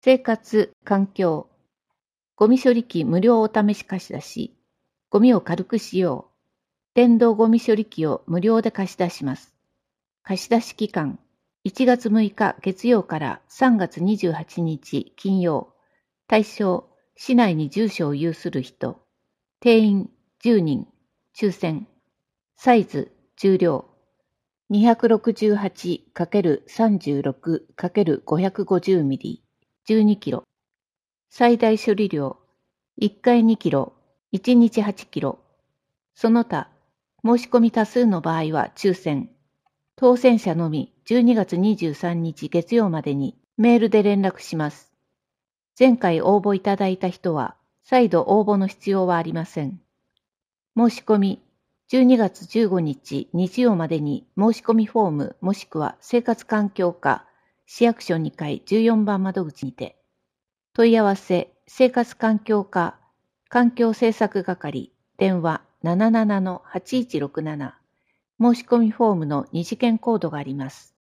生活環境ゴミ処理機無料お試し貸し出し。ゴミを軽くしよう。電動ゴミ処理機を無料で貸し出します。貸し出し期間1月6日月曜から3月28日金曜。対象市内に住所を有する人。定員10人。抽選。サイズ重量 268×36×550 ミリ12キロ。最大処理量1回2キロ、1日8キロ。その他、申し込み多数の場合は抽選。当選者のみ12月23日月曜までにメールで連絡します。前回応募いただいた人は再度応募の必要はありません。申し込み12月15日日曜までに申し込みフォームもしくは生活環境課市役所2階14番窓口にて。問い合わせ生活環境課環境政策係電話 77-8167 申し込みフォームの2次元コードがあります。